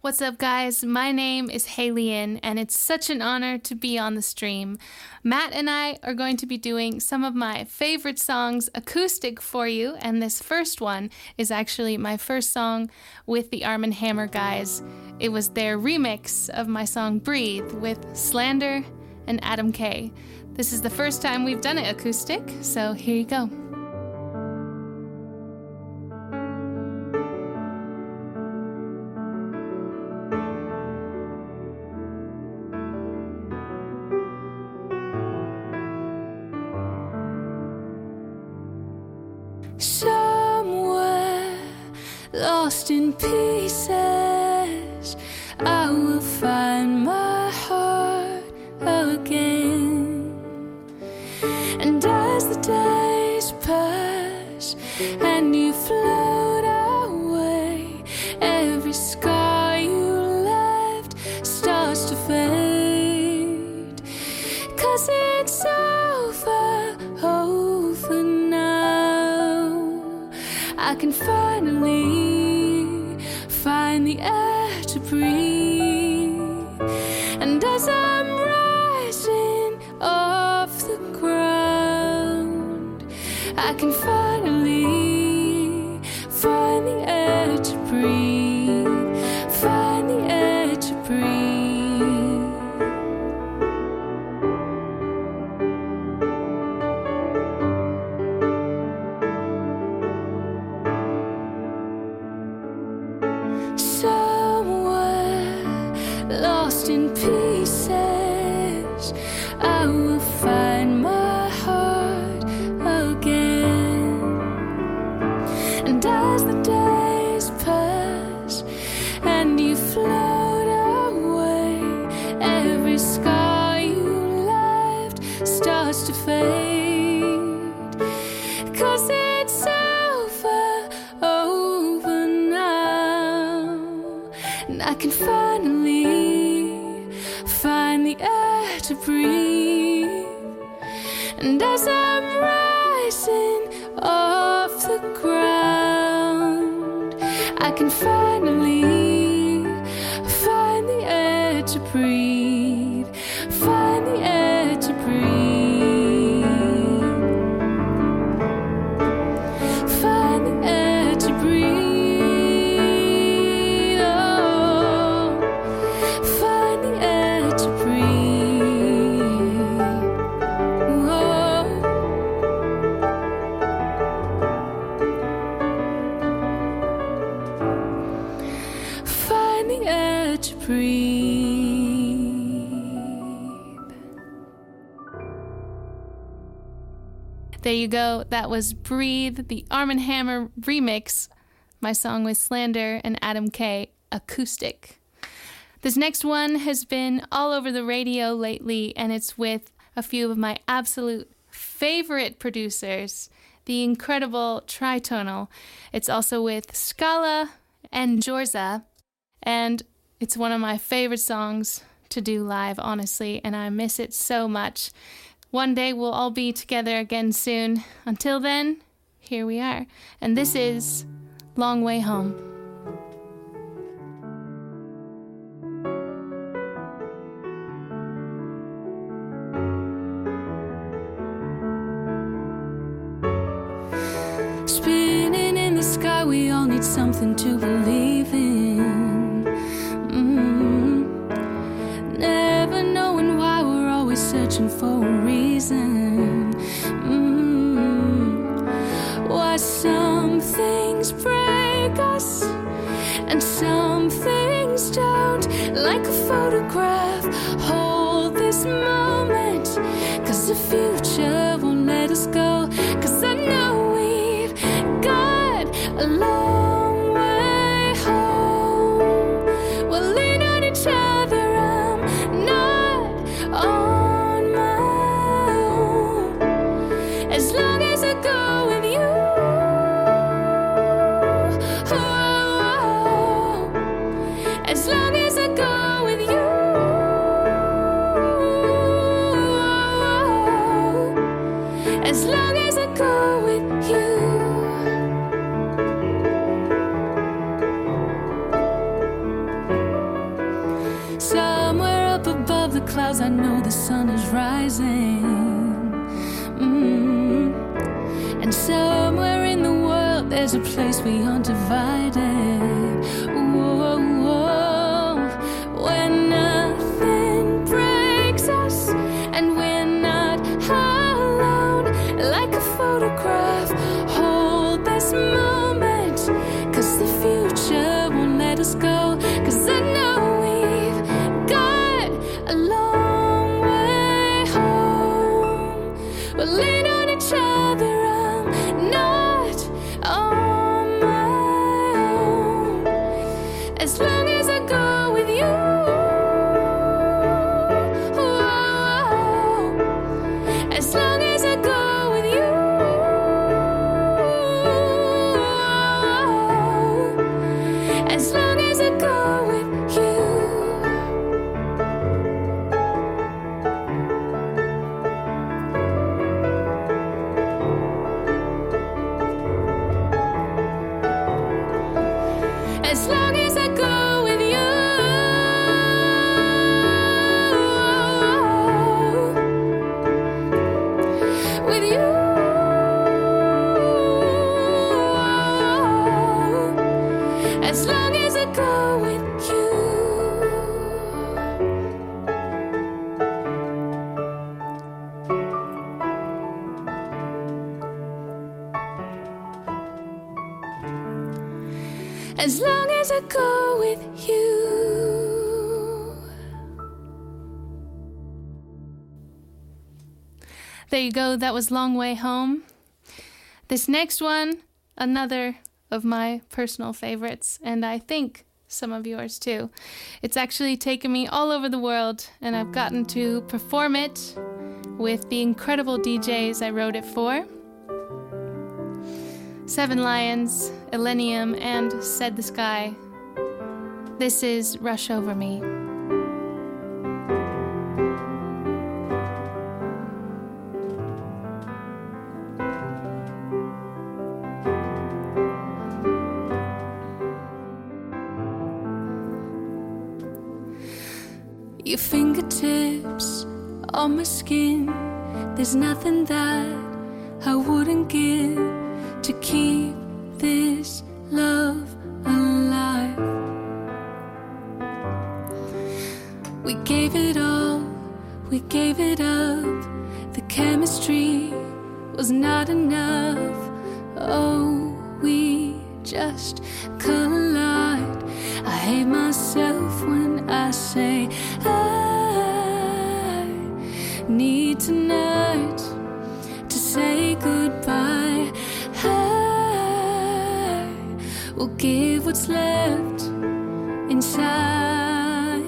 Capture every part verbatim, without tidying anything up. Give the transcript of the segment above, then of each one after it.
What's up, guys? My name is Haley-Ann, and it's such an honor to be on the stream. Matt and I are going to be doing some of my favorite songs acoustic for you, and this first one is actually my first song with the Arm and Hammer guys. It was their remix of my song Breathe with Slander and Adam K. This is the first time we've done it acoustic, so here you go. Somewhere lost in pieces, I will find my heart again. And as the days pass and you float away, every scar you left starts to fade. 'Cause it's over, over now. I can finally find the air to breathe. And as I'm rising off the ground, I can finally find the air to breathe. Find the air to breathe. Lost in pieces, I will find my heart again. And as the days pass and you float away, every scar you left starts to fade. 'Cause it's over, over now. And I can finally find the air to breathe. And as I'm rising off the ground, I can finally find the air to breathe. Find the air to breathe. Find the air to breathe. There you go. That was Breathe, the Arm and Hammer remix. My song with Slander and Adam K, acoustic. This next one has been all over the radio lately, and it's with a few of my absolute favorite producers, the incredible Tritonal. It's also with Scala and Jorza, and it's one of my favorite songs to do live, honestly, and I miss it so much. One day we'll all be together again soon. Until then, here we are. And this is Long Way Home. Spinning in the sky, we all need something to believe in. Mm-hmm. Never knowing why, we're always searching for a reason. Mm-hmm. Why some things break us and some things don't. Like a photograph, hold this moment, 'cause the future won't let us go. 'Cause I know we've got a long way home. We'll lean on each other, I'm not on my own. As long as I go with you, oh, as long as I go with you, as long as I go with you. clouds, I know the sun is rising. Mm. And somewhere in the world there's a place beyond divided. Whoa, whoa. When nothing breaks us and we're not alone, like a photograph, hold this moment, 'cause the future won't let us go. 'Cause I know we've got a long way home. We'll lean on each other, I'm not on my own. As long as I go with you, as long as I go with you, as long as I go with you. As long as I go with you, with you, as long as I go with you. As long as I go with you. There you go. That was Long Way Home. This next one, another of my personal favorites, and I think some of yours too. It's actually taken me all over the world, and I've gotten to perform it with the incredible D Js I wrote it for. Seven Lions, Illenium, and Said the Sky. This is Rush Over Me. Your fingertips on my skin, there's nothing that I wouldn't give to keep this love alive. We gave it all, we gave it up. The chemistry was not enough. Oh, we just collide. I hate myself when I say I need tonight to say goodbye. I will give what's left inside.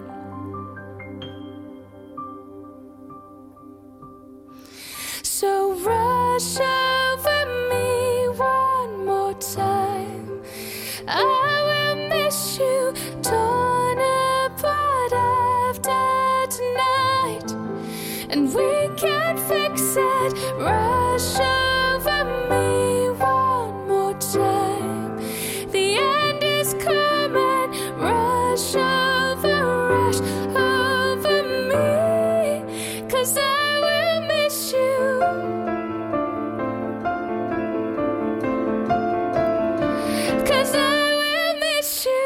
So rush over me one more time. I will miss you, torn apart after tonight, and we can't fix it. Rush over me one more time. The end is coming. Rush over, rush over me, 'cause I will miss you. 'Cause I will miss you.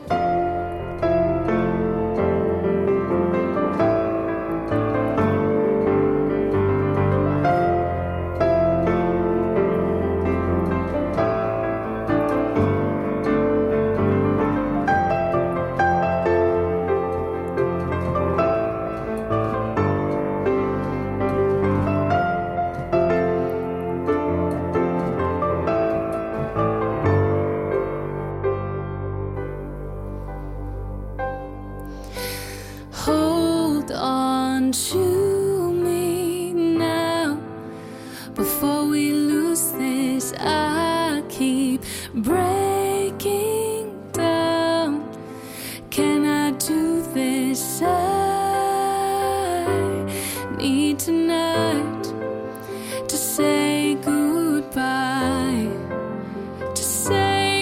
Hold on to me now before we lose this. I keep breaking down. Can I do this? I need tonight to say goodbye. To say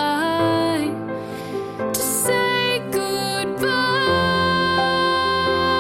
goodbye. To say goodbye.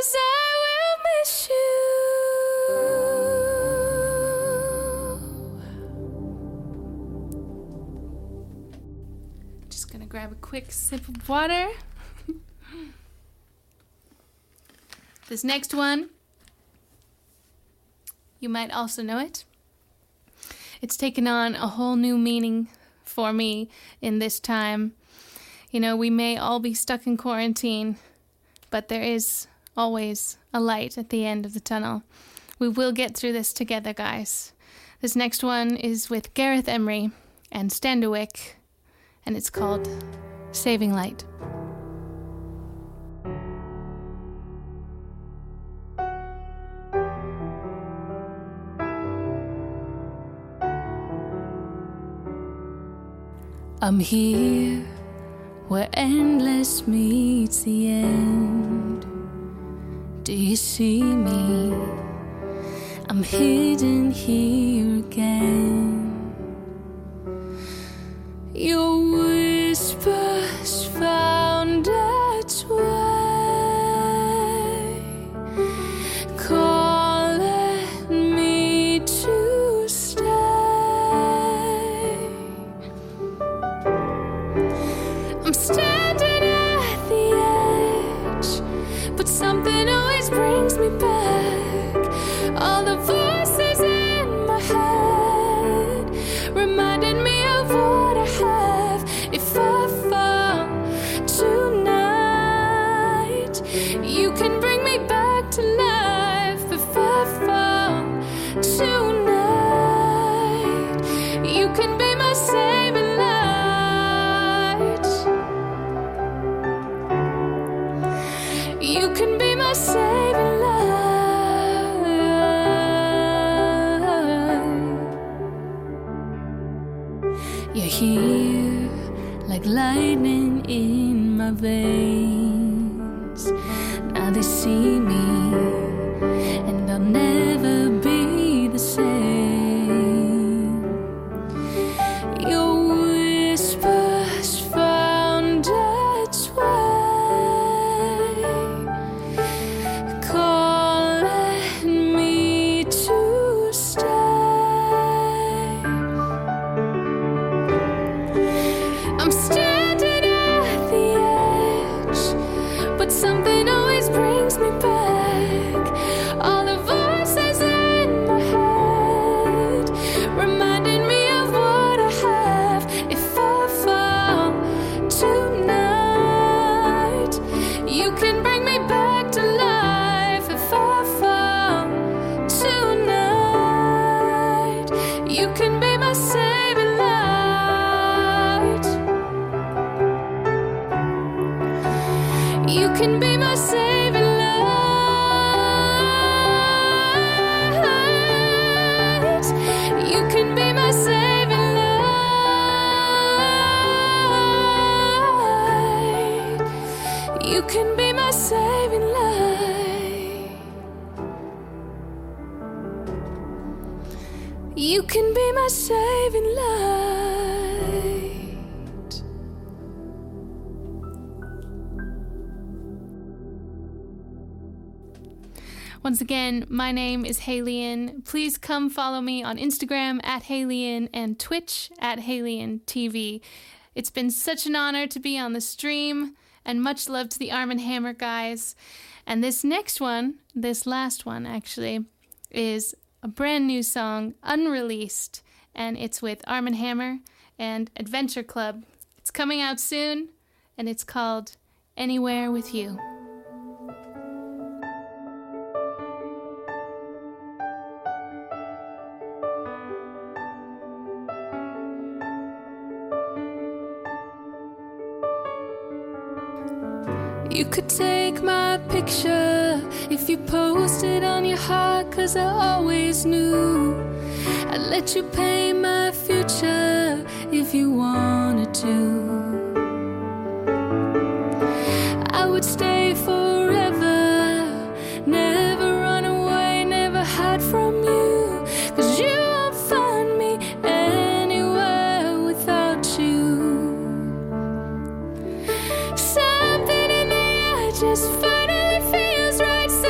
'cause I will miss you. Just gonna grab a quick sip of water. This next one, you might also know it. It's taken on a whole new meaning for me in this time. You know, we may all be stuck in quarantine, but there is always a light at the end of the tunnel. We will get through this together, guys. This next one is with Gareth Emery and Standerwick, and it's called Saving Light. I'm here where endless meets the end. Do you see me? I'm hidden here again. Your whispers found its way, calling me to stay. I'm standing at the edge, but something always brings me back. All the voices in my head reminding me of what I have. If I fall tonight, you can bring me back to life. If I fall tonight, you can be my saving light. You can be my saving light. You're here like lightning in my veins. Now they see me, and I'll never be the same. Your whispers found its way, calling me to stay. I'm standing at the edge, but something always brings me back. All the voices in my head reminding me of what I have. If I fall tonight, you can bring me back to life. If I fall tonight, you can be my saving light. You can be my saving light. You can be my saving light. You can be my saving light. You can be my saving light. Once again, my name is Halien. Please come follow me on Instagram at Halien and Twitch at Halien T V. It's been such an honor to be on the stream, and much love to the Arm and Hammer guys. And this next one, this last one actually, is a brand new song, unreleased, and it's with Arm and Hammer and Adventure Club. It's coming out soon, and it's called Anywhere With You. You could take my picture if you post it on your heart, 'cause I always knew I'd let you paint my future if you wanted to. I would stay forever, never run away, never hide from you, 'cause you won't find me anywhere without you. Something in the air just finally feels right.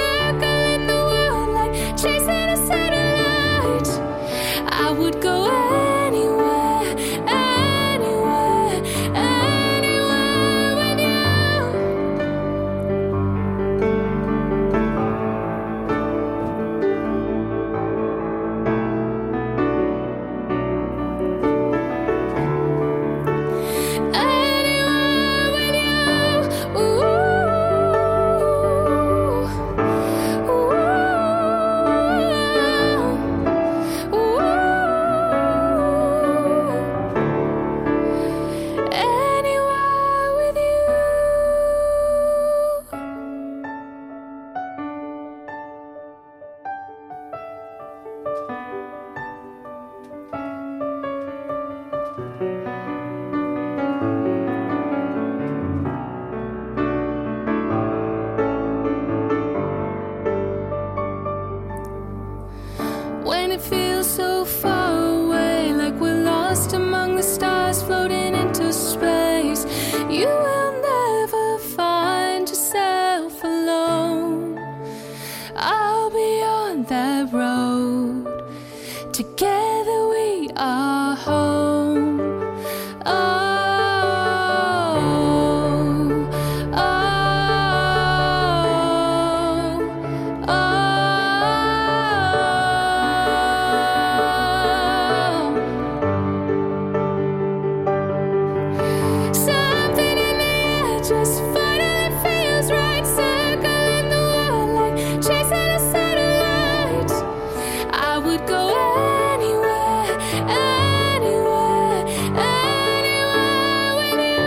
just finally feels right. Circling the world like chasing a satellite. I would go anywhere, anywhere, anywhere with you.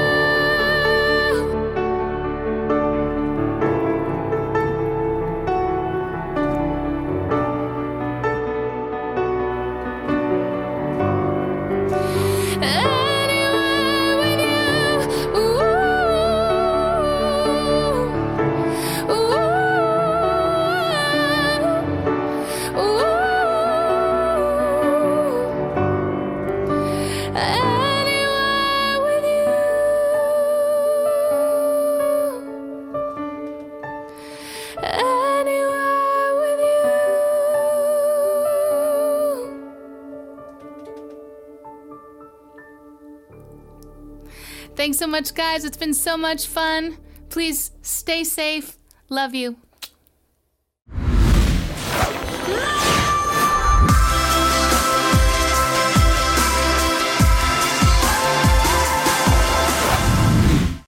Anywhere with you. Ooh, ooh, ooh. Anywhere with you. Anywhere with you. Thanks so much, guys. It's been so much fun. Please stay safe. Love you.